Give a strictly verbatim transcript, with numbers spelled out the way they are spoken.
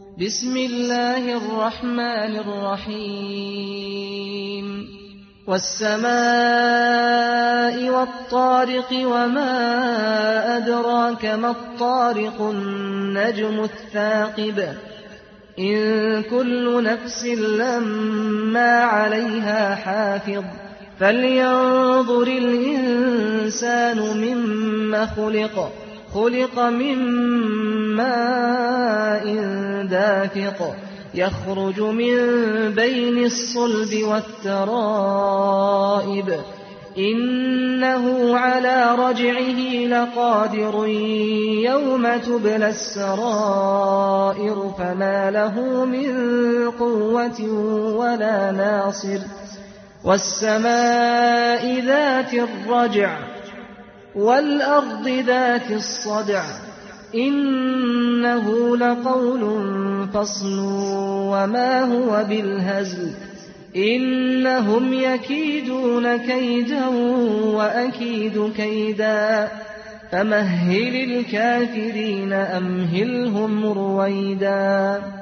بسم الله الرحمن الرحيم والسماء والطارق وما أدراك ما الطارق النجم الثاقب إن كل نفس لما عليها حافظ فلينظر الإنسان مما خلق خلق من ماء دافق يخرج من بين الصلب والترائب إنه على رجعه لقادر يوم تبلى السرائر فما له من قوة ولا ناصر والسماء ذات الرجع والأرض ذات الصدع إنه لقول فصل وما هو بالهزل إنهم يكيدون كيدا وأكيد كيدا فمهل الكافرين أمهلهم رويدا